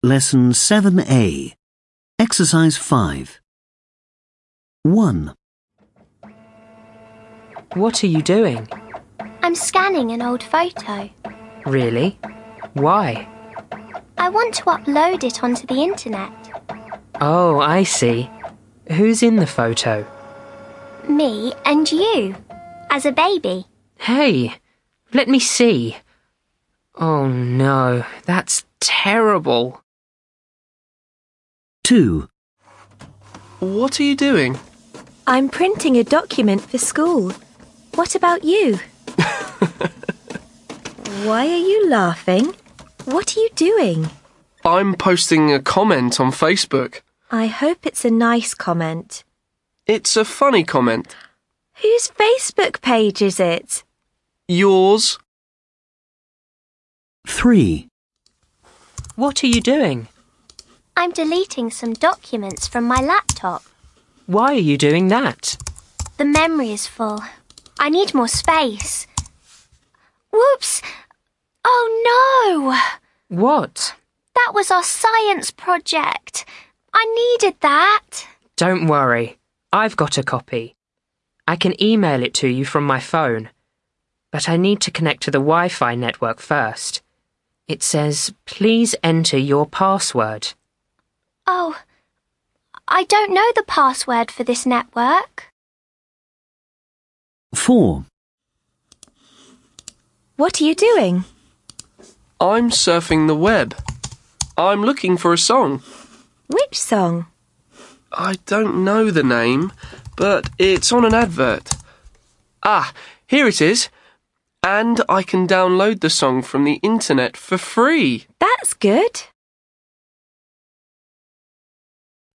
Lesson 7A. Exercise 5. 1. What are you doing? I'm scanning an old photo. Really? Why? I want to upload it onto the internet. Oh, I see. Who's in the photo? Me and you, as a baby. Hey, let me see. Oh no, that's terrible. 2. What are you doing? I'm printing a document for school. What about you? Why are you laughing? What are you doing? I'm posting a comment on Facebook. I hope it's a nice comment. It's a funny comment. Whose Facebook page is it? Yours? 3. What are you doing? I'm deleting some documents from my laptop. Why are you doing that? The memory is full. I need more space. Whoops! Oh no! What? That was our science project. I needed that. Don't worry. I've got a copy. I can email it to you from my phone. But I need to connect to the Wi-Fi network first. It says, please enter your password. Oh, I don't know the password for this network. 4. What are you doing? I'm surfing the web. I'm looking for a song. Which song? I don't know the name, but it's on an advert. Ah, here it is. And I can download the song from the internet for free. That's good.